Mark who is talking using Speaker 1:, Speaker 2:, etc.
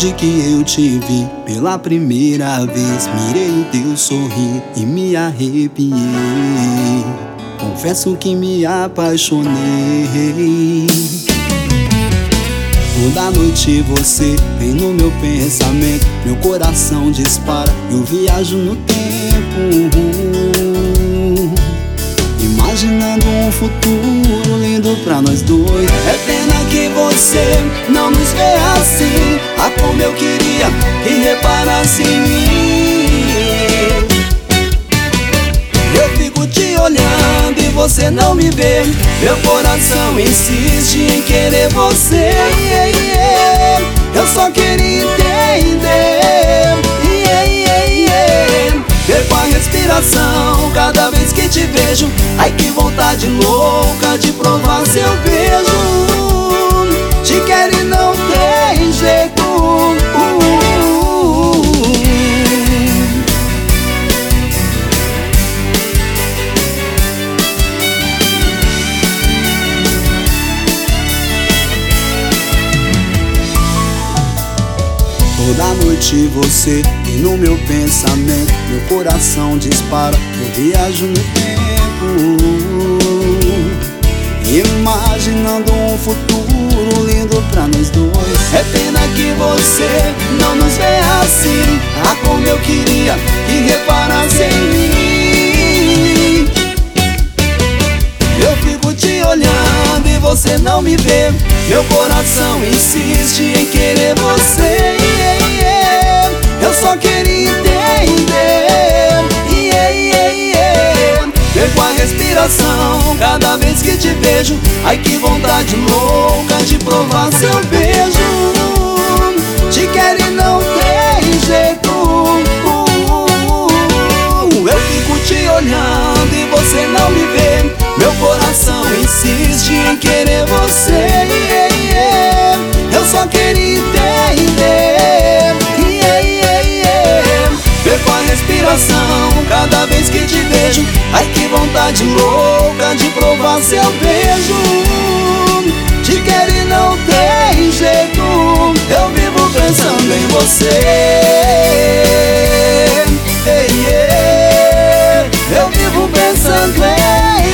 Speaker 1: Desde que eu te vi pela primeira vez, mirei o teu sorrir e me arrepiei. Confesso que me apaixonei. Toda noite você vem no meu pensamento, meu coração dispara, eu viajo no tempo, imaginando um futuro lindo pra nós dois. É pena que você não nos vê assim, ah, como eu queria que reparasse em mim. Eu fico te olhando e você não me vê, meu coração insiste em querer você. Eu só queria entender, ver com a respiração cada vez que te vejo. Ai, que vontade louca de provar seu beijo. Te quero e não tem jeito. Toda noite você vem no meu pensamento, meu coração dispara, eu viajo no tempo, imaginando um futuro lindo pra nós dois. É pena que você não nos vê assim, ah, como eu queria que reparasse em mim. Eu fico te olhando e você não me vê, meu coração insiste em querer você. Eu só queria entender, ver com a respiração cada vez que te vejo. Ai, que vontade louca de provar seu beijo. Te quero e não tem jeito. Eu fico te olhando e você não me vê, meu coração insiste em querer você. Eu só queria entender, ver com a respiração cada vez que te vejo. Ai, que vontade louca de provar seu beijo. Te quero e não tem jeito, eu vivo pensando em você. Eu vivo pensando em